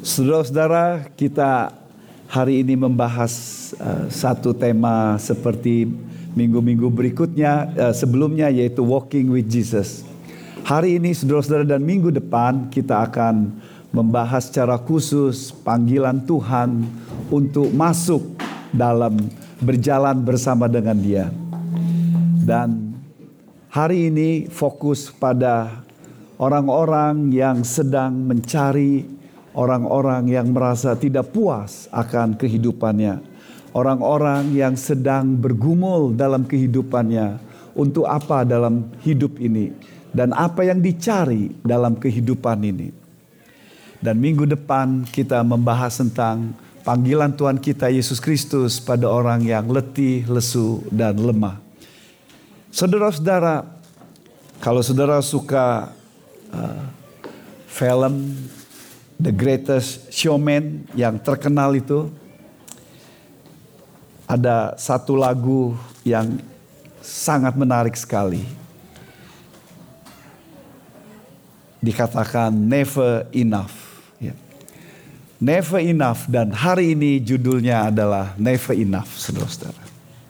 Saudara-saudara, kita hari ini membahas satu tema seperti minggu-minggu berikutnya, sebelumnya, yaitu Walking with Jesus. Hari ini saudara-saudara dan minggu depan kita akan membahas secara khusus panggilan Tuhan untuk masuk dalam berjalan bersama dengan Dia. Dan hari ini fokus pada orang-orang yang sedang mencari, orang-orang yang merasa tidak puas akan kehidupannya. Orang-orang yang sedang bergumul dalam kehidupannya. Untuk apa dalam hidup ini? Dan apa yang dicari dalam kehidupan ini? Dan minggu depan kita membahas tentang panggilan Tuhan kita Yesus Kristus pada orang yang letih, lesu, dan lemah. Saudara-saudara, kalau saudara suka film The Greatest Showman yang terkenal itu, ada satu lagu yang sangat menarik sekali. Dikatakan never enough. Ya. Never enough, dan hari ini judulnya adalah Never Enough, saudara-saudara.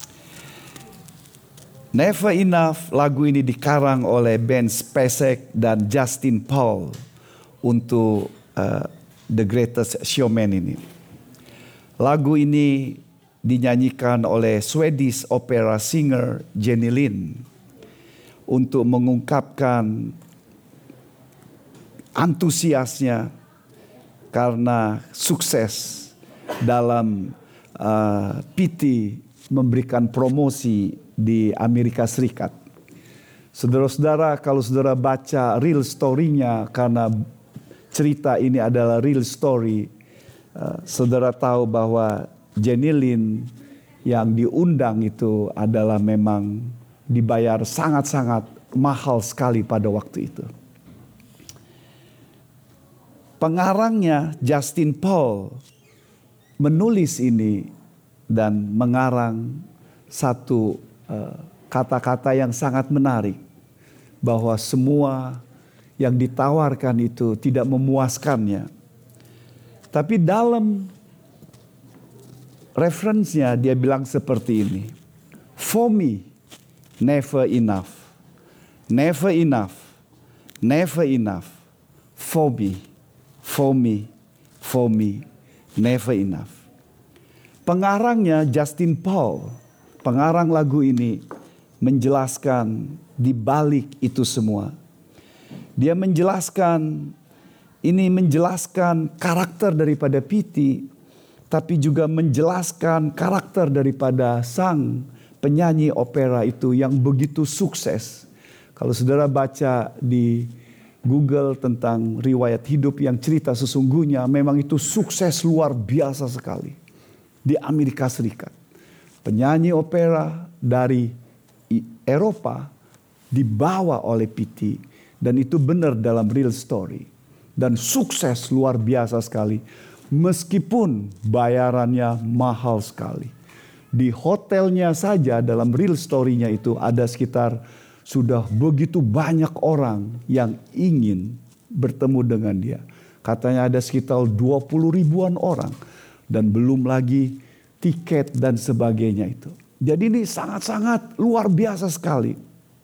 Never Enough, lagu ini dikarang oleh Ben Spacek dan Justin Paul untuk The Greatest Showman ini. Lagu ini dinyanyikan oleh Swedish opera singer Jenny Lind untuk mengungkapkan antusiasnya karena sukses dalam PT memberikan promosi di Amerika Serikat. Saudara-saudara, kalau saudara baca real story-nya, karena cerita ini adalah real story, saudara tahu bahwa Jenny Lind yang diundang itu adalah memang dibayar sangat-sangat mahal sekali pada waktu itu. Pengarangnya Justin Paul menulis ini dan mengarang satu kata-kata yang sangat menarik, bahwa semua yang ditawarkan itu tidak memuaskannya. Tapi dalam referensinya dia bilang seperti ini. For me, never enough. Never enough. Never enough. For me, for me, for me, never enough. Pengarangnya Justin Paul, pengarang lagu ini, menjelaskan di balik itu semua. Dia menjelaskan, ini menjelaskan karakter daripada PT, tapi juga menjelaskan karakter daripada sang penyanyi opera itu yang begitu sukses. Kalau saudara baca di Google tentang riwayat hidup yang cerita sesungguhnya, memang itu sukses luar biasa sekali di Amerika Serikat. Penyanyi opera dari Eropa dibawa oleh PT. Dan itu benar dalam real story. Dan sukses luar biasa sekali. Meskipun bayarannya mahal sekali. Di hotelnya saja dalam real story-nya itu ada sekitar sudah begitu banyak orang yang ingin bertemu dengan dia. Katanya ada sekitar 20 ribuan orang. Dan belum lagi tiket dan sebagainya itu. Jadi ini sangat-sangat luar biasa sekali.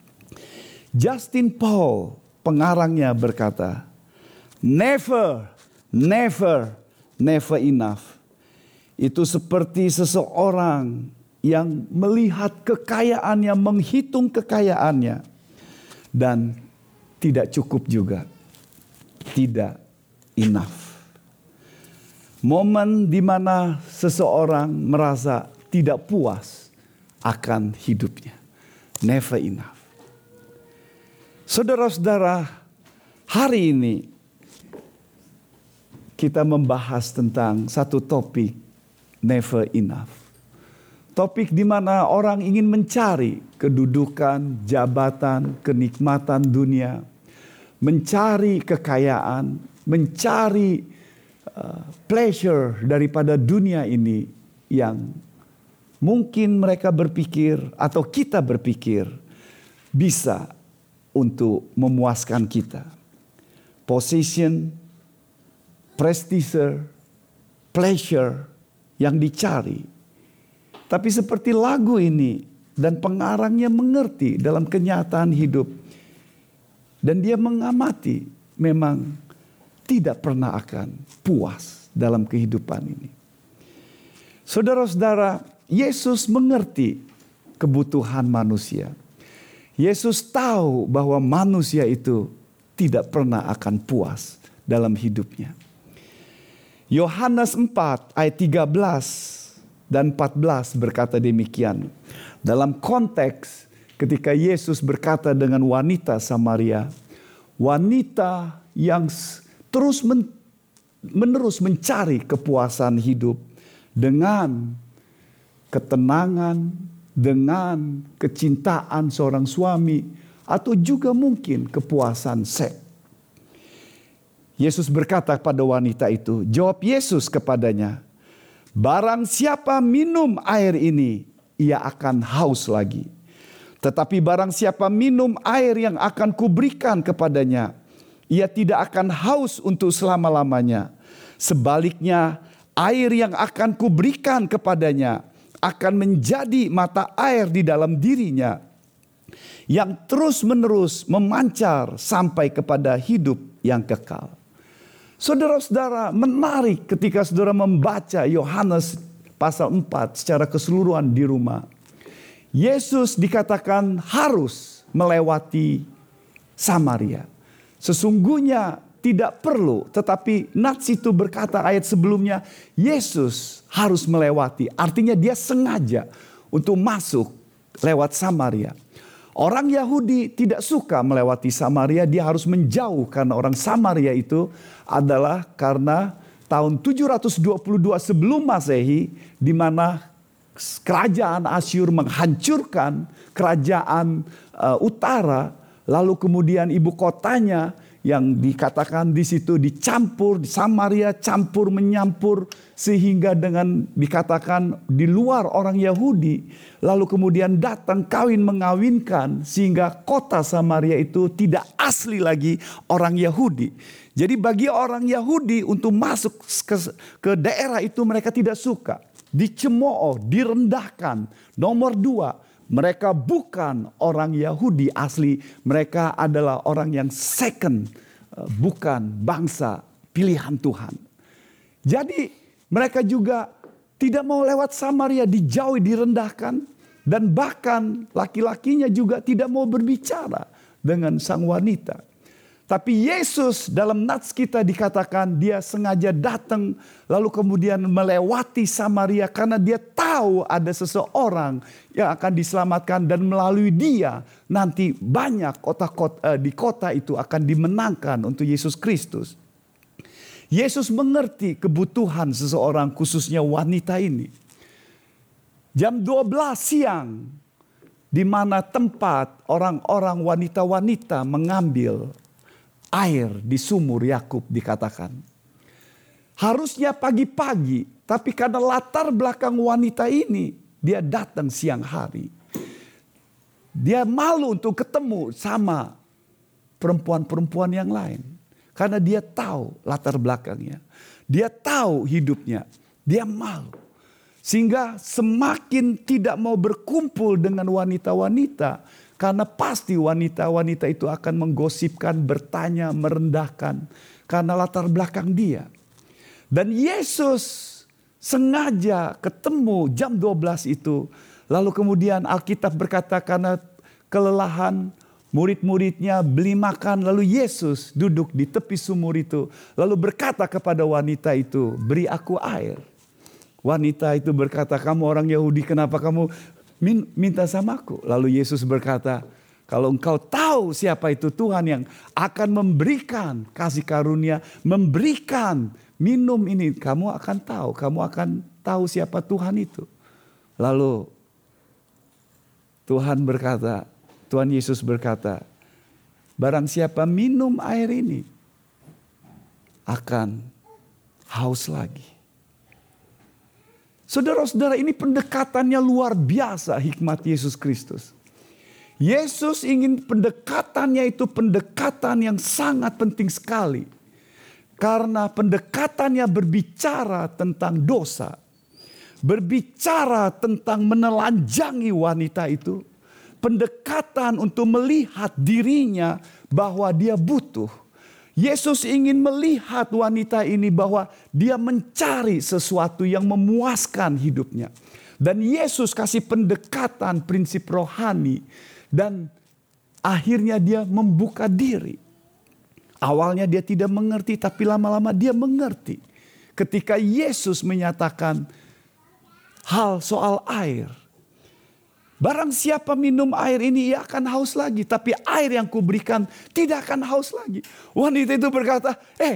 Justin Paul, pengarangnya, berkata, never, never, never enough. Itu seperti seseorang yang melihat kekayaannya, menghitung kekayaannya, dan tidak cukup juga. Tidak enough. Momen di mana seseorang merasa tidak puas akan hidupnya. Never enough. Saudara-saudara, hari ini kita membahas tentang satu topik, never enough. Topik di mana orang ingin mencari kedudukan, jabatan, kenikmatan dunia, mencari kekayaan, mencari pleasure daripada dunia ini yang mungkin mereka berpikir atau kita berpikir bisa untuk memuaskan kita. Position, prestise, pleasure yang dicari. Tapi seperti lagu ini dan pengarangnya mengerti dalam kenyataan hidup. Dan dia mengamati memang tidak pernah akan puas dalam kehidupan ini. Saudara-saudara, Yesus mengerti kebutuhan manusia. Yesus tahu bahwa manusia itu tidak pernah akan puas dalam hidupnya. Yohanes 4 ayat 13 dan 14 berkata demikian. Dalam konteks ketika Yesus berkata dengan wanita Samaria, wanita yang terus menerus mencari kepuasan hidup dengan ketenangan, dengan kecintaan seorang suami, atau juga mungkin kepuasan seks. Yesus berkata pada wanita itu, jawab Yesus kepadanya, barang siapa minum air ini, ia akan haus lagi. Tetapi barang siapa minum air yang akan kuberikan kepadanya, ia tidak akan haus untuk selama-lamanya. Sebaliknya, air yang akan kuberikan kepadanya akan menjadi mata air di dalam dirinya yang terus-menerus memancar sampai kepada hidup yang kekal. Saudara-saudara, menarik ketika saudara membaca Yohanes pasal 4 secara keseluruhan di rumah. Yesus dikatakan harus melewati Samaria. Sesungguhnya tidak perlu, tetapi Nats itu berkata ayat sebelumnya, Yesus harus melewati. Artinya dia sengaja untuk masuk lewat Samaria. Orang Yahudi tidak suka melewati Samaria, dia harus menjauh karena orang Samaria itu adalah karena tahun 722 sebelum Masehi, di mana kerajaan Asyur menghancurkan kerajaan utara, lalu kemudian ibu kotanya yang dikatakan di situ dicampur, di Samaria campur menyampur, sehingga dengan dikatakan di luar orang Yahudi, lalu kemudian datang kawin mengawinkan, sehingga kota Samaria itu tidak asli lagi orang Yahudi. Jadi bagi orang Yahudi untuk masuk ke daerah itu mereka tidak suka, dicemooh, direndahkan. Nomor 2, mereka bukan orang Yahudi asli, mereka adalah orang yang second, bukan bangsa pilihan Tuhan. Jadi mereka juga tidak mau lewat Samaria, dijauhi, direndahkan. Dan bahkan laki-lakinya juga tidak mau berbicara dengan sang wanita. Tapi Yesus dalam Nats kita dikatakan dia sengaja datang lalu kemudian melewati Samaria karena dia tahu ada seseorang yang akan diselamatkan dan melalui dia nanti banyak kota-kota di kota itu akan dimenangkan untuk Yesus Kristus. Yesus mengerti kebutuhan seseorang khususnya wanita ini. Jam 12 siang di mana tempat orang-orang wanita-wanita mengambil air di sumur Yakub dikatakan. Harusnya pagi-pagi, tapi karena latar belakang wanita ini, dia datang siang hari. Dia malu untuk ketemu sama perempuan-perempuan yang lain. Karena dia tahu latar belakangnya. Dia tahu hidupnya. Dia malu. Sehingga semakin tidak mau berkumpul dengan wanita-wanita. Karena pasti wanita-wanita itu akan menggosipkan, bertanya, merendahkan. Karena latar belakang dia. Dan Yesus sengaja ketemu jam 12 itu. Lalu kemudian Alkitab berkata karena kelelahan, murid-muridnya beli makan. Lalu Yesus duduk di tepi sumur itu. Lalu berkata kepada wanita itu, beri aku air. Wanita itu berkata, kamu orang Yahudi, kenapa kamu minta sama aku? Lalu Yesus berkata, kalau engkau tahu siapa itu Tuhan yang akan memberikan kasih karunia, memberikan minum ini, kamu akan tahu siapa Tuhan itu. Lalu Tuhan Yesus berkata, barang siapa minum air ini akan haus lagi. Saudara-saudara, ini pendekatannya luar biasa hikmat Yesus Kristus. Yesus ingin pendekatannya itu pendekatan yang sangat penting sekali. Karena pendekatannya berbicara tentang dosa. Berbicara tentang menelanjangi wanita itu. Pendekatan untuk melihat dirinya bahwa dia butuh. Yesus ingin melihat wanita ini bahwa dia mencari sesuatu yang memuaskan hidupnya. Dan Yesus kasih pendekatan prinsip rohani. Dan akhirnya dia membuka diri. Awalnya dia tidak mengerti, tapi lama-lama dia mengerti. Ketika Yesus menyatakan hal soal air. Barang siapa minum air ini ia akan haus lagi. Tapi air yang kuberikan tidak akan haus lagi. Wanita itu berkata,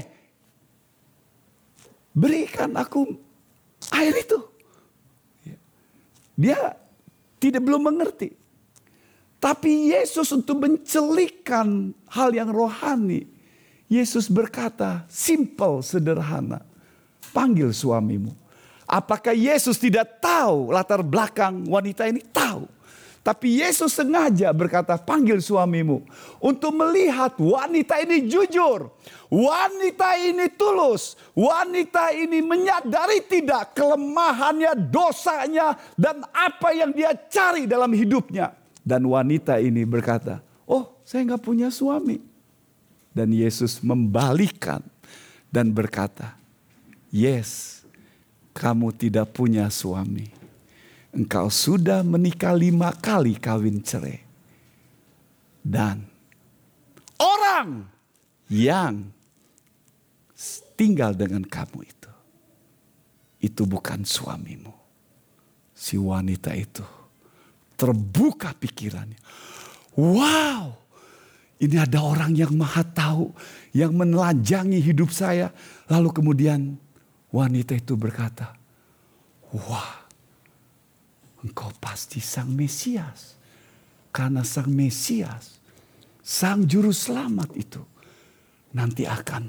berikan aku air itu. Dia belum mengerti. Tapi Yesus untuk mencelikkan hal yang rohani. Yesus berkata, simple, sederhana. Panggil suamimu. Apakah Yesus tidak tahu latar belakang wanita ini? Tahu. Tapi Yesus sengaja berkata, panggil suamimu. Untuk melihat wanita ini jujur. Wanita ini tulus. Wanita ini menyadari tidak kelemahannya, dosanya. Dan apa yang dia cari dalam hidupnya. Dan wanita ini berkata, saya gak punya suami. Dan Yesus membalikan dan berkata, yes, kamu tidak punya suami. Engkau sudah menikah 5 kali kawin cerai. Dan orang yang tinggal dengan kamu itu bukan suamimu. Si wanita itu terbuka pikirannya. Wow! Ini ada orang yang maha tahu, yang menelanjangi hidup saya. Lalu kemudian wanita itu berkata, wah, engkau pasti Sang Mesias. Karena Sang Mesias, Sang Juru Selamat itu nanti akan,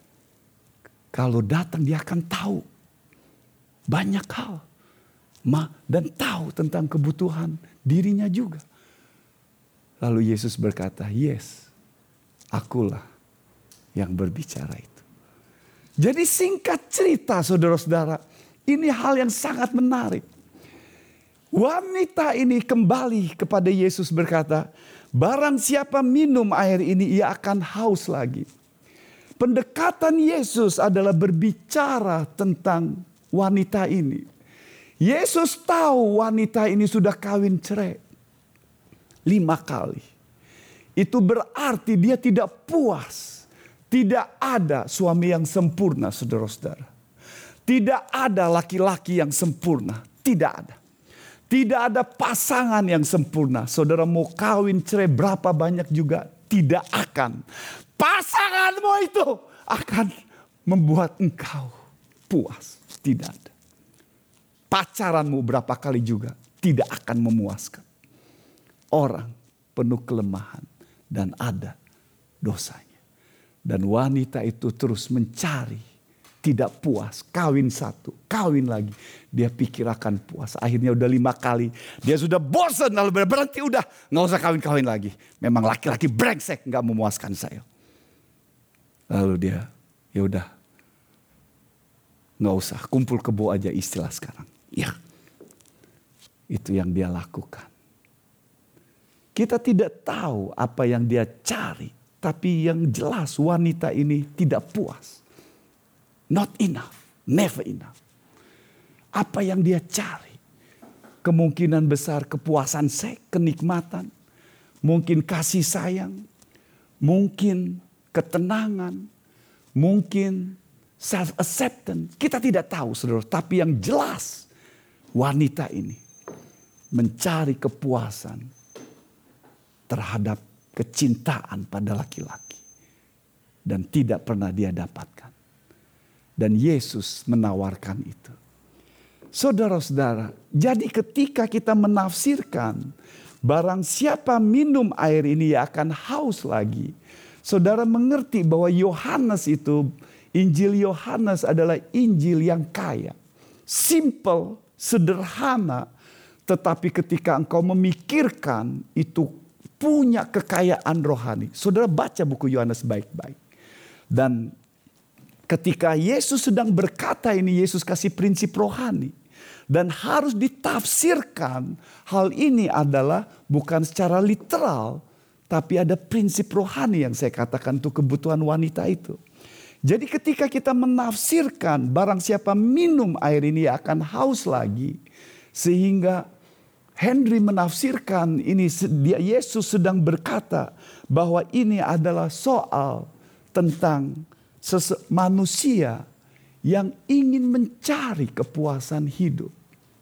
kalau datang dia akan tahu banyak hal. Dan tahu tentang kebutuhan dirinya juga. Lalu Yesus berkata, yes, akulah yang berbicara itu. Jadi singkat cerita saudara-saudara, ini hal yang sangat menarik. Wanita ini kembali kepada Yesus berkata, barang siapa minum air ini ia akan haus lagi. Pendekatan Yesus adalah berbicara tentang wanita ini. Yesus tahu wanita ini sudah kawin cerai. 5 kali. Itu berarti dia tidak puas. Tidak ada suami yang sempurna, saudara-saudara. Tidak ada laki-laki yang sempurna. Tidak ada. Tidak ada pasangan yang sempurna. Saudara mau kawin cerai berapa banyak juga tidak akan. Pasanganmu itu akan membuat engkau puas. Tidak ada. Pacaranmu berapa kali juga tidak akan memuaskan. Orang penuh kelemahan dan ada dosanya. Dan wanita itu terus mencari, tidak puas, kawin 1, kawin lagi. Dia pikir akan puas, akhirnya udah 5 kali. Dia sudah bosan, lalu berhenti, udah gak usah kawin-kawin lagi. Memang laki-laki brengsek, gak memuaskan saya. Lalu dia, ya udah, gak usah, kumpul kebo aja istilah sekarang. Ya, itu yang dia lakukan. Kita tidak tahu apa yang dia cari. Tapi yang jelas wanita ini tidak puas. Not enough. Never enough. Apa yang dia cari? Kemungkinan besar kepuasan seks, kenikmatan. Mungkin kasih sayang. Mungkin ketenangan. Mungkin self-acceptance. Kita tidak tahu saudara. Tapi yang jelas wanita ini mencari kepuasan terhadap kecintaan pada laki-laki. Dan tidak pernah dia dapatkan. Dan Yesus menawarkan itu. Saudara-saudara, jadi ketika kita menafsirkan barang siapa minum air ini akan haus lagi. Saudara mengerti bahwa Yohanes itu, Injil Yohanes adalah Injil yang kaya. Simple, sederhana. Tetapi ketika engkau memikirkan itu punya kekayaan rohani. Saudara baca buku Yohanes baik-baik. Dan Ketika Yesus sedang berkata ini, Yesus kasih prinsip rohani. Dan harus ditafsirkan, hal ini adalah bukan secara literal, tapi ada prinsip rohani yang saya katakan untuk kebutuhan wanita itu. Jadi ketika kita menafsirkan, barang siapa minum air ini akan haus lagi. Sehingga Henry menafsirkan ini, Yesus sedang berkata bahwa ini adalah soal tentang manusia yang ingin mencari kepuasan hidup.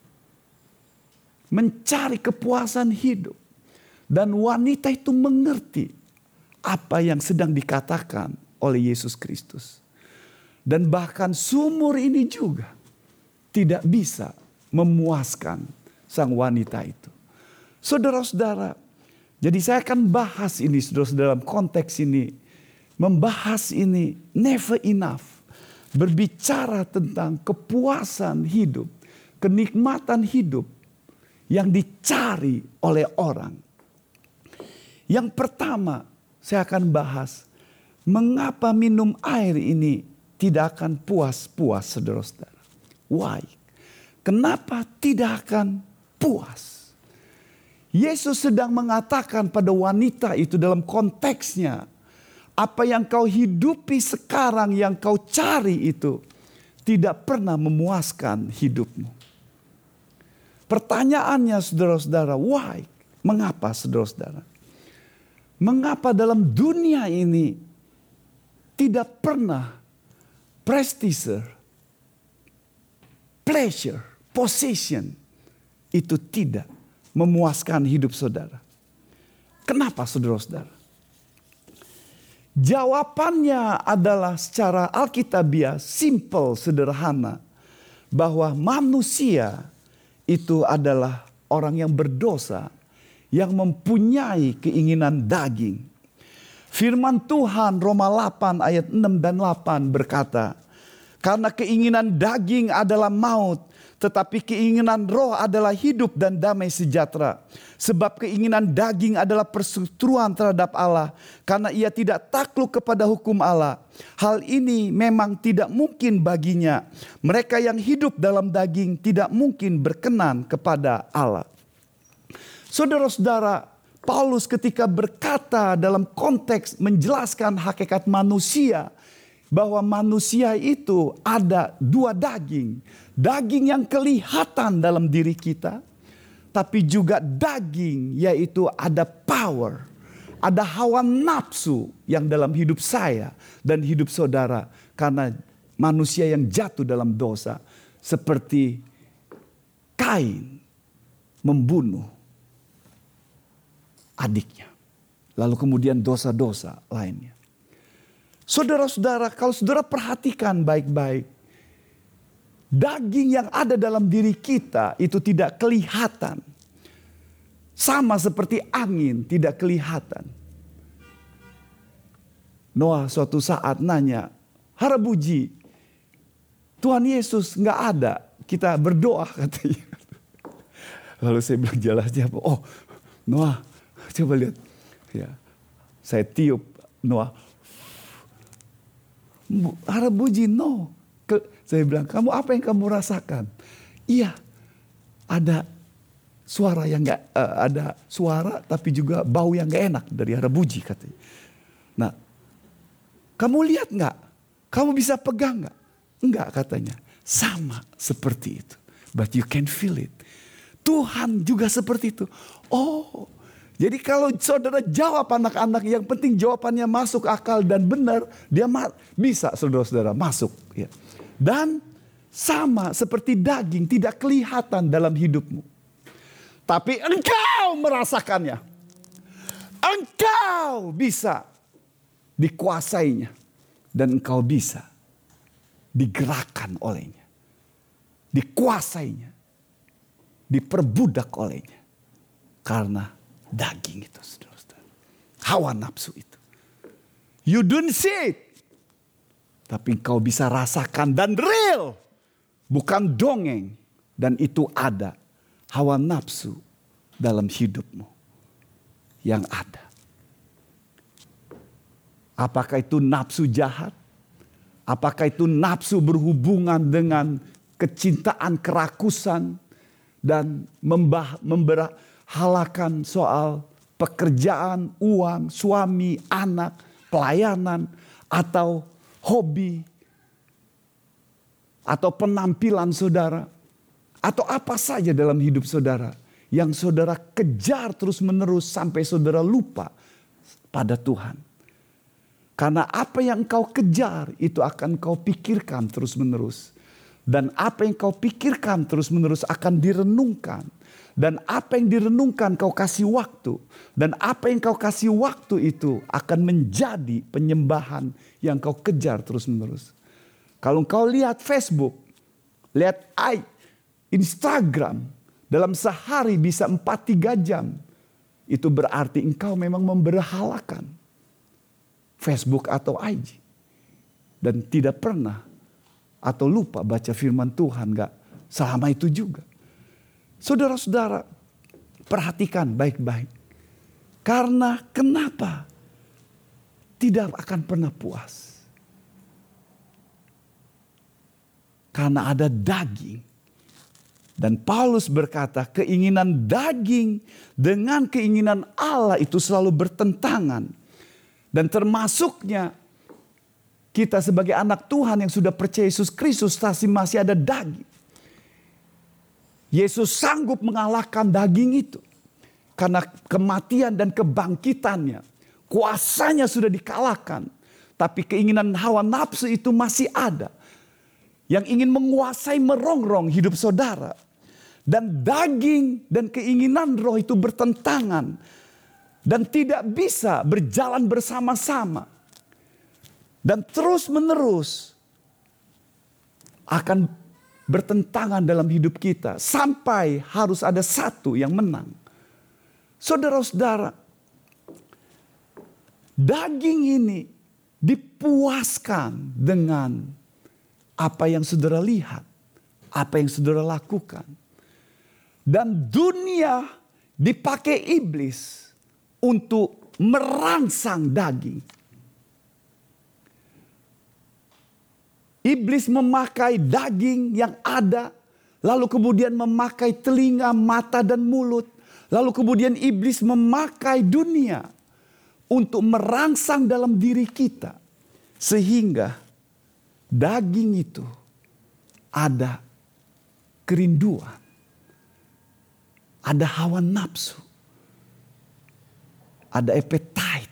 Mencari kepuasan hidup. Dan wanita itu mengerti apa yang sedang dikatakan oleh Yesus Kristus. Dan bahkan sumur ini juga tidak bisa memuaskan sang wanita itu. Saudara-saudara, jadi saya akan bahas ini saudara-saudara dalam konteks ini. Membahas ini never enough. Berbicara tentang kepuasan hidup, kenikmatan hidup yang dicari oleh orang. Yang pertama saya akan bahas, mengapa minum air ini tidak akan puas-puas saudara-saudara. Why? Kenapa tidak akan puas? Yesus sedang mengatakan pada wanita itu dalam konteksnya, apa yang kau hidupi sekarang, yang kau cari itu tidak pernah memuaskan hidupmu. Pertanyaannya saudara-saudara, why? Mengapa saudara-saudara? Mengapa dalam dunia ini tidak pernah prestise, pleasure, possession itu tidak memuaskan hidup saudara? Kenapa saudara-saudara? Jawabannya adalah secara alkitabiah, simple, sederhana. Bahwa manusia itu adalah orang yang berdosa, yang mempunyai keinginan daging. Firman Tuhan Roma 8 ayat 6 dan 8 berkata, karena keinginan daging adalah maut, tetapi keinginan roh adalah hidup dan damai sejahtera. Sebab keinginan daging adalah perseteruan terhadap Allah, karena ia tidak takluk kepada hukum Allah. Hal ini memang tidak mungkin baginya. Mereka yang hidup dalam daging tidak mungkin berkenan kepada Allah. Saudara-saudara, Paulus ketika berkata dalam konteks menjelaskan hakikat manusia, bahwa manusia itu ada dua daging. Daging yang kelihatan dalam diri kita, tapi juga daging yaitu ada power, ada hawa nafsu yang dalam hidup saya dan hidup saudara. Karena manusia yang jatuh dalam dosa, seperti Kain membunuh adiknya. Lalu kemudian dosa-dosa lainnya. Saudara-saudara, kalau saudara perhatikan baik-baik, daging yang ada dalam diri kita itu tidak kelihatan. Sama seperti angin tidak kelihatan. Noah suatu saat nanya, Harabuji, Tuhan Yesus gak ada, kita berdoa katanya. Lalu saya bilang jelasnya apa? Oh Noah, coba lihat. Ya, saya tiup Noah. Harabuji, no. Saya bilang, kamu apa yang kamu rasakan? Iya, ada suara yang ada suara, tapi juga bau yang gak enak dari Harabuji katanya. Nah, kamu lihat nggak? Kamu bisa pegang nggak? Enggak katanya. Sama seperti itu. But you can feel it. Tuhan juga seperti itu. Oh. Jadi kalau saudara jawab anak-anak, yang penting jawabannya masuk akal dan benar, dia bisa saudara-saudara masuk. Ya. Dan sama seperti daging tidak kelihatan dalam hidupmu. Tapi engkau merasakannya. Engkau bisa dikuasainya. Dan engkau bisa digerakkan olehnya. Dikuasainya. Diperbudak olehnya. Karena daging itu, saudara-saudara. Hawa nafsu itu. You don't see it. Tapi engkau bisa rasakan dan real. Bukan dongeng. Dan itu ada. Hawa nafsu dalam hidupmu. Yang ada. Apakah itu nafsu jahat? Apakah itu nafsu berhubungan dengan kecintaan, kerakusan, dan memberhalakan soal pekerjaan, uang, suami, anak, pelayanan, atau hobi, atau penampilan saudara, atau apa saja dalam hidup saudara yang saudara kejar terus-menerus sampai saudara lupa pada Tuhan. Karena apa yang kau kejar itu akan kau pikirkan terus-menerus. Dan apa yang kau pikirkan terus-menerus akan direnungkan. Dan apa yang direnungkan kau kasih waktu. Dan apa yang kau kasih waktu itu akan menjadi penyembahan yang kau kejar terus-menerus. Kalau kau lihat Facebook, lihat Instagram, dalam sehari bisa 4-3 jam. Itu berarti engkau memang memberhalakan Facebook atau IG. Dan tidak pernah atau lupa baca firman Tuhan, gak selama itu juga. Saudara-saudara, perhatikan baik-baik. Karena kenapa tidak akan pernah puas? Karena ada daging. Dan Paulus berkata, keinginan daging dengan keinginan Allah itu selalu bertentangan. Dan termasuknya kita sebagai anak Tuhan yang sudah percaya Yesus Kristus masih ada daging. Yesus sanggup mengalahkan daging itu. Karena kematian dan kebangkitannya. Kuasanya sudah dikalahkan. Tapi keinginan hawa nafsu itu masih ada. Yang ingin menguasai merongrong hidup saudara. Dan daging dan keinginan roh itu bertentangan. Dan tidak bisa berjalan bersama-sama. Dan terus menerus akan bertentangan dalam hidup kita. Sampai harus ada satu yang menang. Saudara-saudara, daging ini dipuaskan dengan apa yang saudara lihat. Apa yang saudara lakukan. Dan dunia dipakai iblis untuk merangsang daging. Iblis memakai daging yang ada, lalu kemudian memakai telinga, mata, dan mulut. Lalu kemudian iblis memakai dunia untuk merangsang dalam diri kita. Sehingga daging itu ada kerinduan, ada hawa nafsu, ada appetite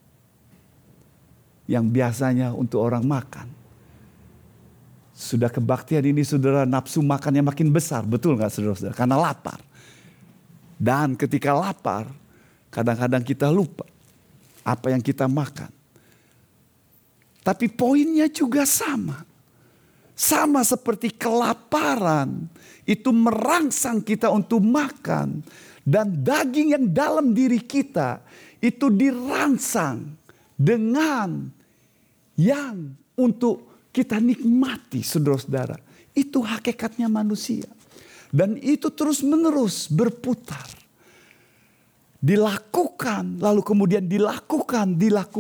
yang biasanya untuk orang makan. Sudah kebaktian ini saudara, nafsu makannya makin besar. Betul gak saudara-saudara? Karena lapar. Dan ketika lapar, kadang-kadang kita lupa apa yang kita makan. Tapi poinnya juga sama. Sama seperti kelaparan itu merangsang kita untuk makan. Dan daging yang dalam diri kita itu dirangsang dengan yang untuk kita nikmati, saudara-saudara. Itu hakikatnya manusia. Dan itu terus-menerus berputar. Dilakukan, lalu kemudian dilakukan.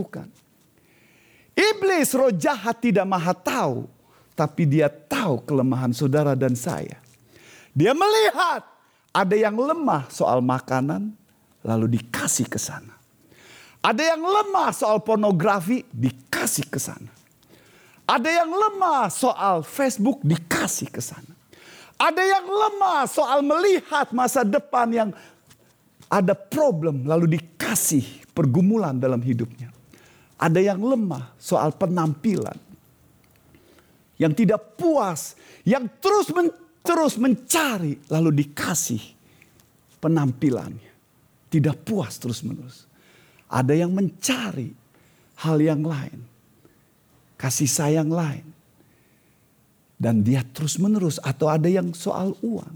Iblis, roh jahat, tidak maha tahu. Tapi dia tahu kelemahan saudara dan saya. Dia melihat ada yang lemah soal makanan, lalu dikasih ke sana. Ada yang lemah soal pornografi, dikasih ke sana. Ada yang lemah soal Facebook, dikasih ke sana. Ada yang lemah soal melihat masa depan yang ada problem, lalu dikasih pergumulan dalam hidupnya. Ada yang lemah soal penampilan, yang tidak puas, yang terus mencari, lalu dikasih penampilannya. Tidak puas terus-menerus. Ada yang mencari hal yang lain, kasih sayang lain. Dan dia terus-menerus, atau ada yang soal uang.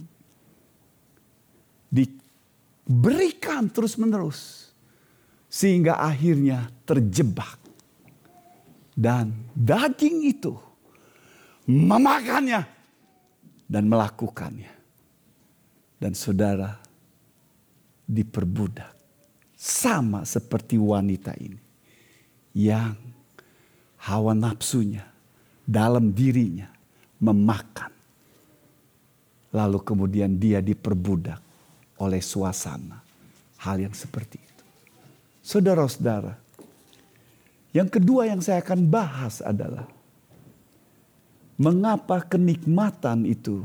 Diberikan terus-menerus. Sehingga akhirnya terjebak. Dan daging itu memakannya dan melakukannya. Dan saudara diperbudak. Sama seperti wanita ini. Yang hawa nafsunya dalam dirinya memakan. Lalu kemudian dia diperbudak oleh suasana. Hal yang seperti itu. Saudara-saudara, yang kedua yang saya akan bahas adalah mengapa kenikmatan itu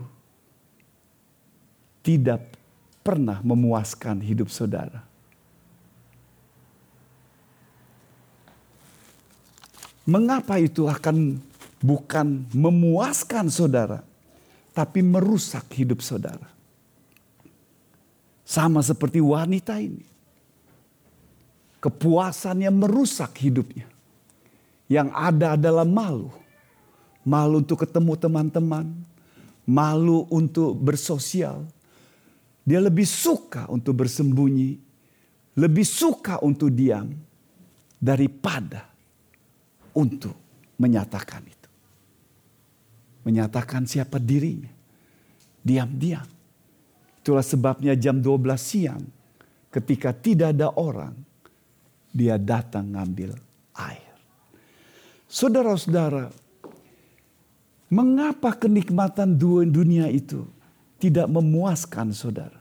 tidak pernah memuaskan hidup saudara. Mengapa itu akan bukan memuaskan saudara, tapi merusak hidup saudara. Sama seperti wanita ini. Kepuasannya merusak hidupnya. Yang ada adalah malu. Malu untuk ketemu teman-teman. Malu untuk bersosial. Dia lebih suka untuk bersembunyi. Lebih suka untuk diam. Daripada untuk menyatakan itu. Menyatakan siapa dirinya. Diam-diam. Itulah sebabnya jam 12 siang. Ketika tidak ada orang. Dia datang ngambil air. Saudara-saudara. Mengapa kenikmatan dunia itu tidak memuaskan saudara?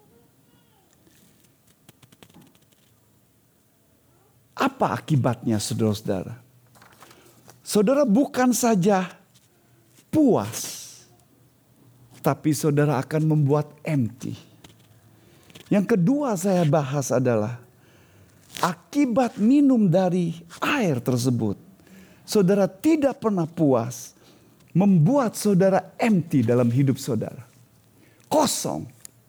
Apa akibatnya saudara-saudara? Saudara bukan saja puas. Tapi saudara akan membuat empty. Yang kedua saya bahas adalah akibat minum dari air tersebut. Saudara tidak pernah puas. Membuat saudara empty dalam hidup saudara. Kosong.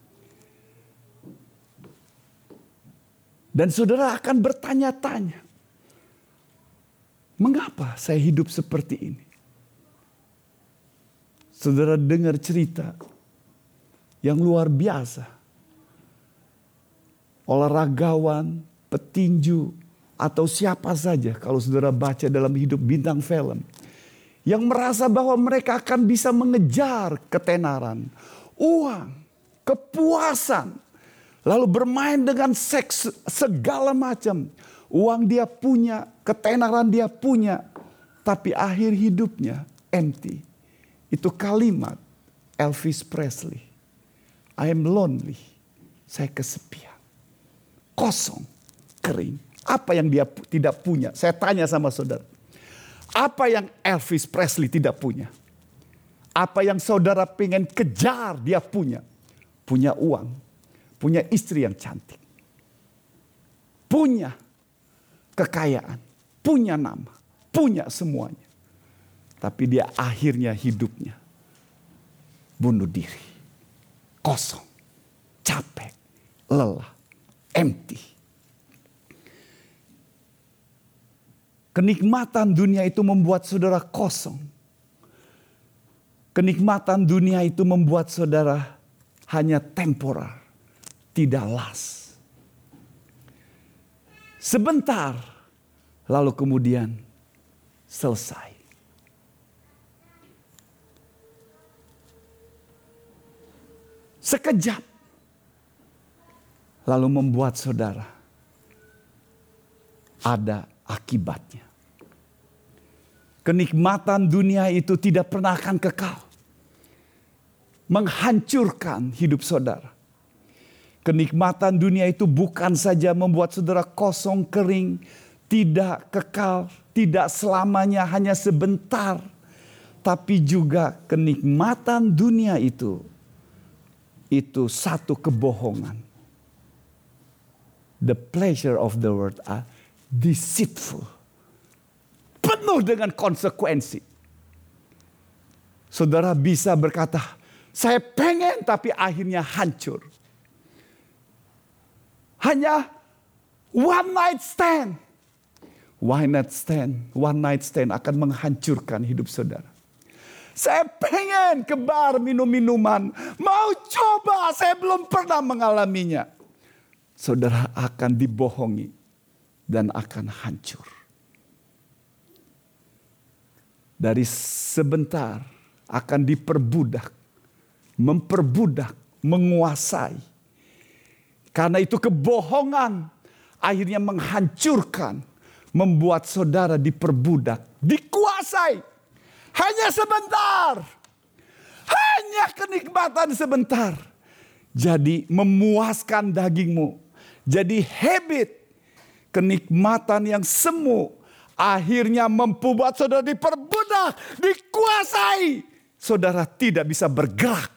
Dan saudara akan bertanya-tanya. Mengapa saya hidup seperti ini? Saudara dengar cerita yang luar biasa. Olahragawan, petinju, atau siapa saja kalau saudara baca dalam hidup bintang film. Yang merasa bahwa mereka akan bisa mengejar ketenaran, uang, kepuasan. Lalu bermain dengan seks segala macam. Uang dia punya, ketenaran dia punya. Tapi akhir hidupnya empty. Itu kalimat Elvis Presley. I am lonely. Saya kesepian. Kosong. Kering. Apa yang dia tidak punya? Saya tanya sama saudara. Apa yang Elvis Presley tidak punya? Apa yang saudara pengen kejar dia punya? Punya uang. Punya istri yang cantik. Punya kekayaan. Punya nama. Punya semuanya. Tapi dia akhirnya hidupnya bunuh diri. Kosong. Capek. Lelah. Empty. Kenikmatan dunia itu membuat saudara kosong. Kenikmatan dunia itu membuat saudara hanya temporer. Tidak last. Sebentar. Lalu kemudian selesai. Sekejap. Lalu membuat saudara ada akibatnya. Kenikmatan dunia itu tidak pernah akan kekal. Menghancurkan hidup saudara. Kenikmatan dunia itu bukan saja membuat saudara kosong, kering, tidak kekal, tidak selamanya, hanya sebentar. Tapi juga kenikmatan dunia itu satu kebohongan. The pleasure of the world are deceitful. Penuh dengan konsekuensi. Saudara bisa berkata, saya pengen tapi akhirnya hancur. Hanya one night stand. One night stand akan menghancurkan hidup saudara. Saya pengen ke bar minum minuman. Mau coba, saya belum pernah mengalaminya. Saudara akan dibohongi dan akan hancur. Dari sebentar akan diperbudak, memperbudak, menguasai. Karena itu kebohongan akhirnya menghancurkan, membuat saudara diperbudak, dikuasai. Hanya sebentar. Hanya kenikmatan sebentar. Jadi memuaskan dagingmu. Jadi habit. Kenikmatan yang semu. Akhirnya membuat saudara diperbudak. Dikuasai. Saudara tidak bisa bergerak.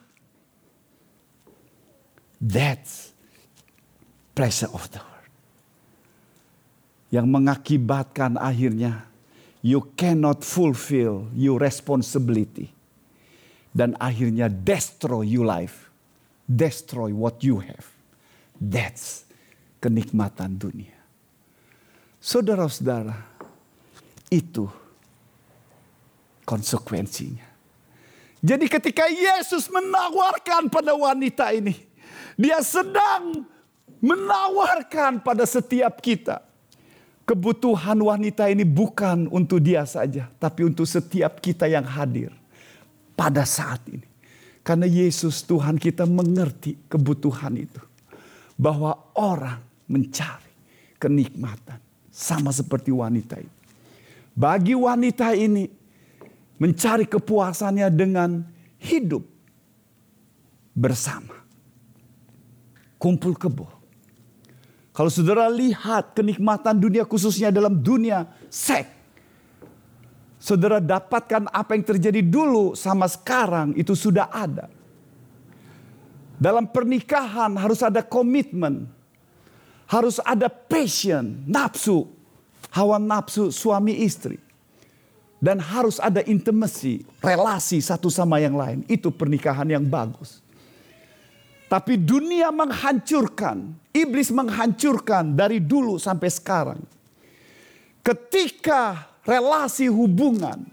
That's pressure of the word. Yang mengakibatkan akhirnya you cannot fulfill your responsibility. Dan akhirnya destroy your life. Destroy what you have. That's kenikmatan dunia. Saudara-saudara, itu konsekuensinya. Jadi ketika Yesus menawarkan pada wanita ini, dia sedang menawarkan pada setiap kita. Kebutuhan wanita ini bukan untuk dia saja, tapi untuk setiap kita yang hadir pada saat ini. Karena Yesus Tuhan kita mengerti kebutuhan itu. Bahwa orang mencari kenikmatan. Sama seperti wanita itu. Bagi wanita ini mencari kepuasannya dengan hidup bersama. Kumpul kebo. Kalau saudara lihat kenikmatan dunia khususnya dalam dunia seks. Saudara dapatkan apa yang terjadi dulu sama sekarang itu sudah ada. Dalam pernikahan harus ada komitmen. Harus ada passion, nafsu. Hawa nafsu suami istri. Dan harus ada intimacy, relasi satu sama yang lain. Itu pernikahan yang bagus. Tapi dunia menghancurkan, iblis menghancurkan dari dulu sampai sekarang. Ketika relasi hubungan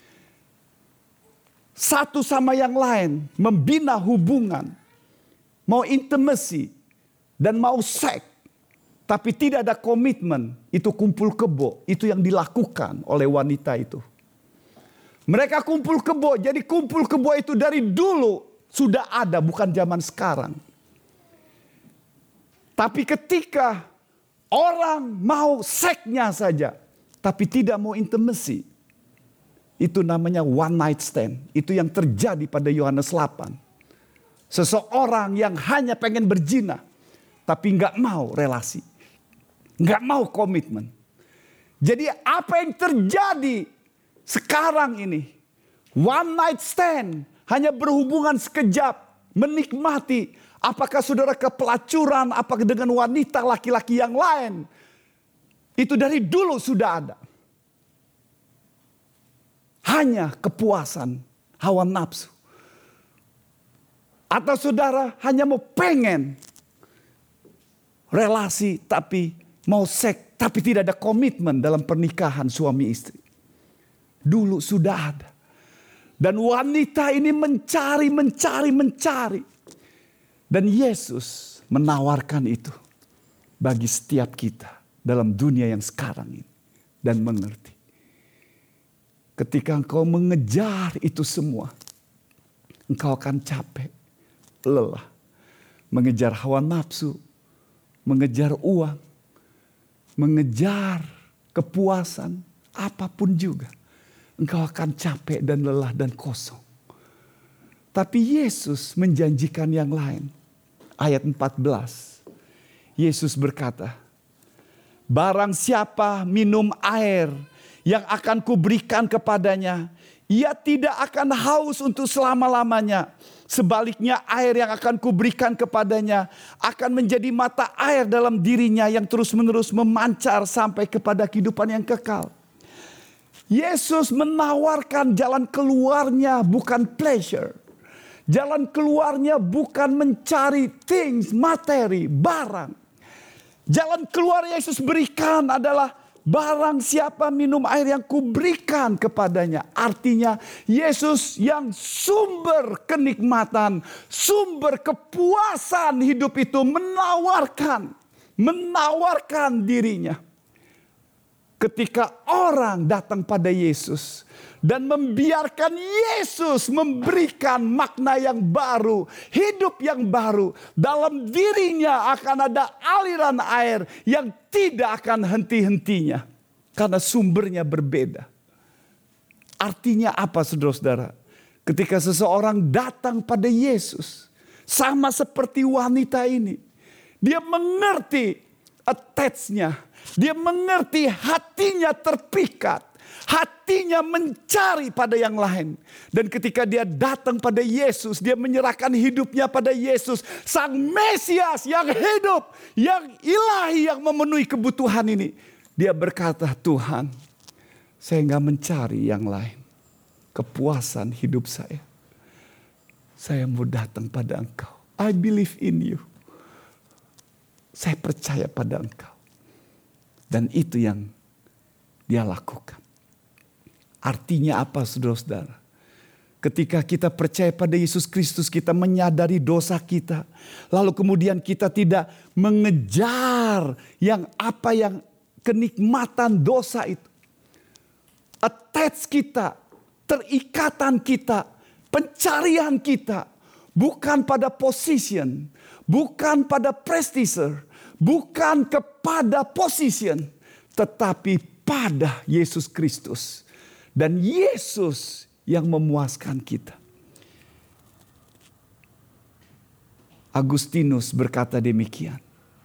satu sama yang lain membina hubungan, mau intimacy dan mau seks, tapi tidak ada komitmen, itu kumpul kebo, itu yang dilakukan oleh wanita itu. Mereka kumpul kebo, jadi kumpul kebo itu dari dulu sudah ada, bukan zaman sekarang. Tapi ketika orang mau seksnya saja, tapi tidak mau intimacy, itu namanya one night stand. Itu yang terjadi pada Yohanes 8. Seseorang yang hanya pengen berzina, tapi nggak mau relasi, nggak mau komitmen. Jadi apa yang terjadi sekarang ini, one night stand, hanya berhubungan sekejap, menikmati. Apakah saudara kepelacuran, apakah dengan wanita laki-laki yang lain. Itu dari dulu sudah ada. Hanya kepuasan, hawa nafsu. Atau saudara hanya mau pengen relasi tapi mau seks. Tapi tidak ada komitmen dalam pernikahan suami istri. Dulu sudah ada. Dan wanita ini mencari. Dan Yesus menawarkan itu bagi setiap kita dalam dunia yang sekarang ini. Dan mengerti. Ketika engkau mengejar itu semua, engkau akan capek, lelah. Mengejar hawa nafsu, mengejar uang, mengejar kepuasan, apapun juga. Engkau akan capek dan lelah dan kosong. Tapi Yesus menjanjikan yang lain. Ayat 14. Yesus berkata, barang siapa minum air yang akan kuberikan kepadanya, ia tidak akan haus untuk selama-lamanya. Sebaliknya air yang akan kuberikan kepadanya akan menjadi mata air dalam dirinya yang terus-menerus memancar sampai kepada kehidupan yang kekal. Yesus menawarkan jalan keluarnya bukan pleasure. Jalan keluarnya bukan mencari things, materi, barang. Jalan keluar Yesus berikan adalah barang siapa minum air yang kuberikan kepadanya. Artinya Yesus yang sumber kenikmatan, sumber kepuasan hidup itu menawarkan dirinya. Ketika orang datang pada Yesus dan membiarkan Yesus memberikan makna yang baru, hidup yang baru, dalam dirinya akan ada aliran air yang tidak akan henti-hentinya karena sumbernya berbeda. Artinya apa saudara-saudara? Ketika seseorang datang pada Yesus, sama seperti wanita ini, dia mengerti attach-nya, dia mengerti hatinya terpikat, hatinya mencari pada yang lain. Dan ketika dia datang pada Yesus, dia menyerahkan hidupnya pada Yesus, Sang Mesias yang hidup, yang ilahi, yang memenuhi kebutuhan ini. Dia berkata, Tuhan, saya enggak mencari yang lain, kepuasan hidup saya. Saya mau datang pada Engkau. I believe in you. Saya percaya pada Engkau. Dan itu yang dia lakukan. Artinya apa saudara-saudara? Ketika kita percaya pada Yesus Kristus, kita menyadari dosa kita. Lalu kemudian kita tidak mengejar yang kenikmatan dosa itu. Attach kita, terikatan kita, pencarian kita bukan pada position, bukan pada prestise, bukan kepada position, tetapi pada Yesus Kristus. Dan Yesus yang memuaskan kita. Agustinus berkata demikian.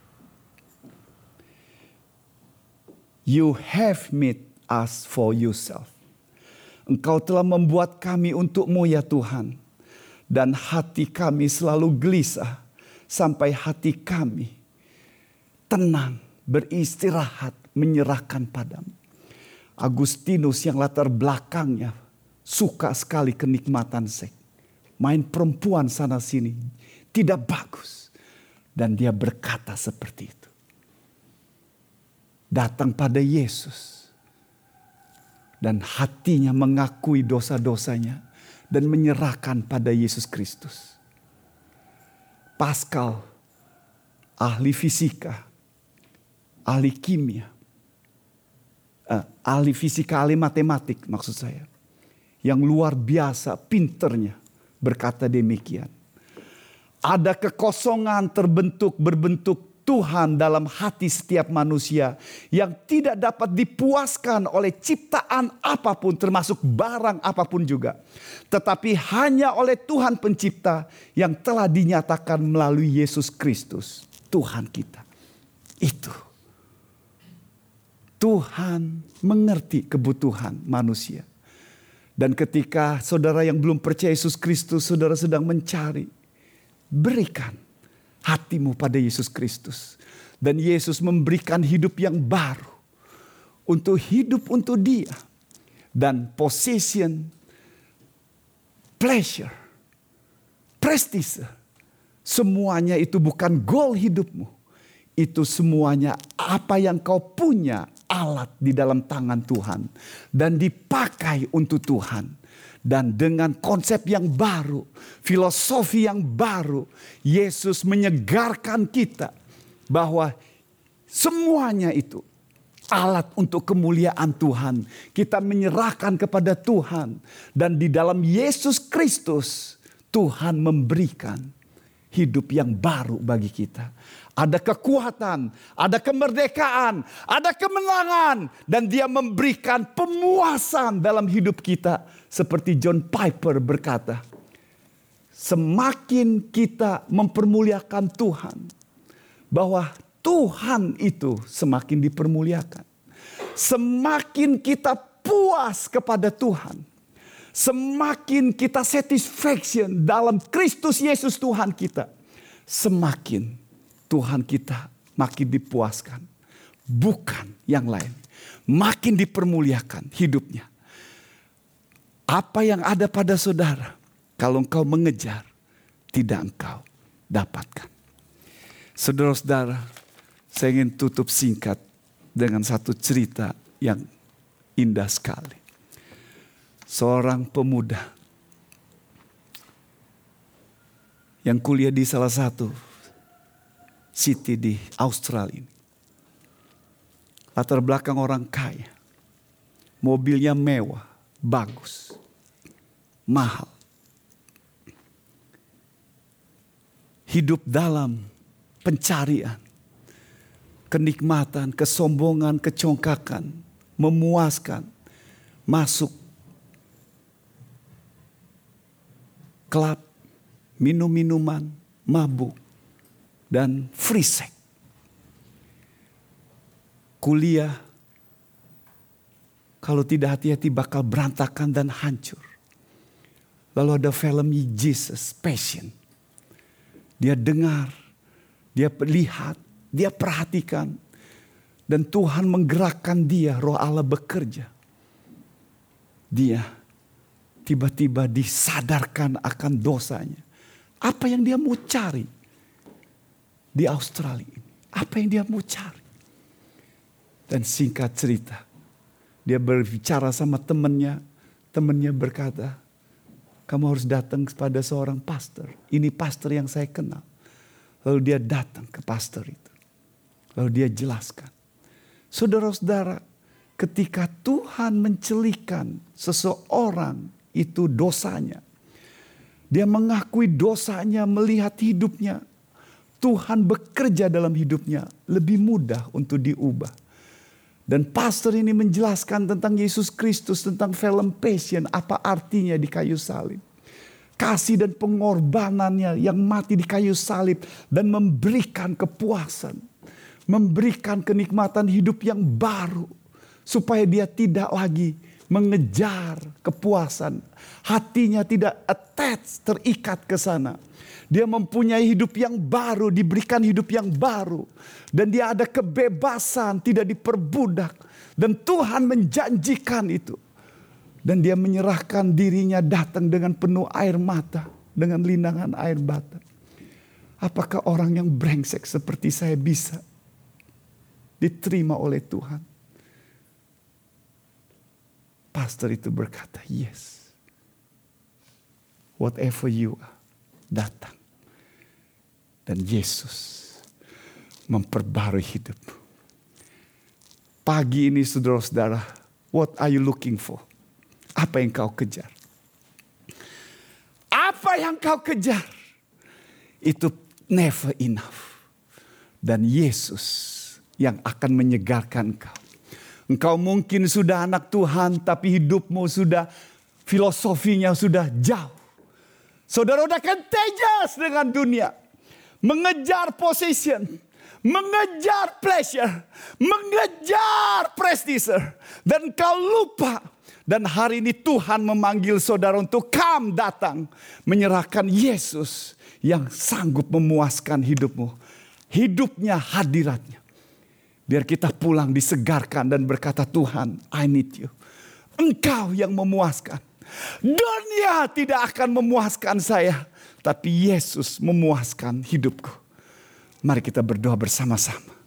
You have made us for yourself. Engkau telah membuat kami untukmu ya Tuhan. Dan hati kami selalu gelisah sampai hati kami tenang, beristirahat, menyerahkan padamu. Agustinus yang latar belakangnya suka sekali kenikmatan seks. Main perempuan sana sini tidak bagus. Dan dia berkata seperti itu. Datang pada Yesus. Dan hatinya mengakui dosa-dosanya. Dan menyerahkan pada Yesus Kristus. Pascal, ahli fisika, ahli kimia. Ahli fisika, ahli matematik maksud saya. Yang luar biasa pinternya berkata demikian. Ada kekosongan berbentuk Tuhan dalam hati setiap manusia. Yang tidak dapat dipuaskan oleh ciptaan apapun termasuk barang apapun juga. Tetapi hanya oleh Tuhan pencipta yang telah dinyatakan melalui Yesus Kristus. Tuhan kita. Itu. Tuhan mengerti kebutuhan manusia. Dan ketika saudara yang belum percaya Yesus Kristus, saudara sedang mencari, berikan hatimu pada Yesus Kristus. Dan Yesus memberikan hidup yang baru. Untuk hidup untuk dia. Dan possession, pleasure, prestige. Semuanya itu bukan goal hidupmu. Itu semuanya apa yang kau punya alat di dalam tangan Tuhan. Dan dipakai untuk Tuhan. Dan dengan konsep yang baru, filosofi yang baru, Yesus menyegarkan kita bahwa semuanya itu alat untuk kemuliaan Tuhan. Kita menyerahkan kepada Tuhan dan di dalam Yesus Kristus Tuhan memberikan hidup yang baru bagi kita. Ada kekuatan, ada kemerdekaan, ada kemenangan. Dan dia memberikan pemuasan dalam hidup kita. Seperti John Piper berkata, semakin kita mempermuliakan Tuhan, bahwa Tuhan itu semakin dipermuliakan. Semakin kita puas kepada Tuhan, semakin kita satisfaction dalam Kristus Yesus Tuhan kita, semakin Tuhan kita makin dipuaskan. Bukan yang lain. Makin dipermuliakan hidupnya. Apa yang ada pada saudara, kalau engkau mengejar, tidak engkau dapatkan. Saudara-saudara, saya ingin tutup singkat dengan satu cerita yang indah sekali. Seorang pemuda yang kuliah di salah satu city di Australia. Latar belakang orang kaya. Mobilnya mewah, bagus, mahal. Hidup dalam pencarian, kenikmatan, kesombongan, kecongkakan, memuaskan, masuk klub, minum-minuman, mabuk, dan free sex. Kuliah, kalau tidak hati-hati bakal berantakan dan hancur. Lalu ada film Jesus Passion. Dia dengar, dia lihat, dia perhatikan. Dan Tuhan menggerakkan dia, Roh Allah bekerja. Dia tiba-tiba disadarkan akan dosanya. Apa yang dia mau cari di Australia ini? Apa yang dia mau cari? Dan singkat cerita, dia berbicara sama temannya. Temannya berkata, kamu harus datang kepada seorang pastor. Ini pastor yang saya kenal. Lalu dia datang ke pastor itu. Lalu dia jelaskan. Saudara-saudara, ketika Tuhan mencelikan seseorang itu dosanya. Dia mengakui dosanya, melihat hidupnya. Tuhan bekerja dalam hidupnya. Lebih mudah untuk diubah. Dan pastor ini menjelaskan tentang Yesus Kristus, tentang film Passion, apa artinya di kayu salib. Kasih dan pengorbanannya yang mati di kayu salib dan memberikan kepuasan. Memberikan kenikmatan hidup yang baru. Supaya dia tidak lagi mengejar kepuasan. Hatinya tidak attach, terikat ke sana. Dia mempunyai hidup yang baru, diberikan hidup yang baru. Dan dia ada kebebasan, tidak diperbudak. Dan Tuhan menjanjikan itu. Dan dia menyerahkan dirinya datang dengan penuh air mata. Dengan linangan air mata. Apakah orang yang brengsek seperti saya bisa diterima oleh Tuhan? Pastor itu berkata, yes. Whatever you are, datang. Dan Yesus memperbarui hidup. Pagi ini saudara-saudara, what are you looking for? Apa yang kau kejar? Apa yang kau kejar? Itu never enough. Dan Yesus yang akan menyegarkan engkau. Engkau mungkin sudah anak Tuhan, tapi hidupmu sudah, filosofinya sudah jauh. Saudara udah contagious dengan dunia. Mengejar position. Mengejar pleasure. Mengejar prestige. Dan kau lupa. Dan hari ini Tuhan memanggil saudara untuk come, datang. Menyerahkan Yesus yang sanggup memuaskan hidupmu. Hidupnya, hadiratnya. Biar kita pulang disegarkan dan berkata, Tuhan, I need you. Engkau yang memuaskan. Dunia tidak akan memuaskan saya. Tapi Yesus memuaskan hidupku. Mari kita berdoa bersama-sama.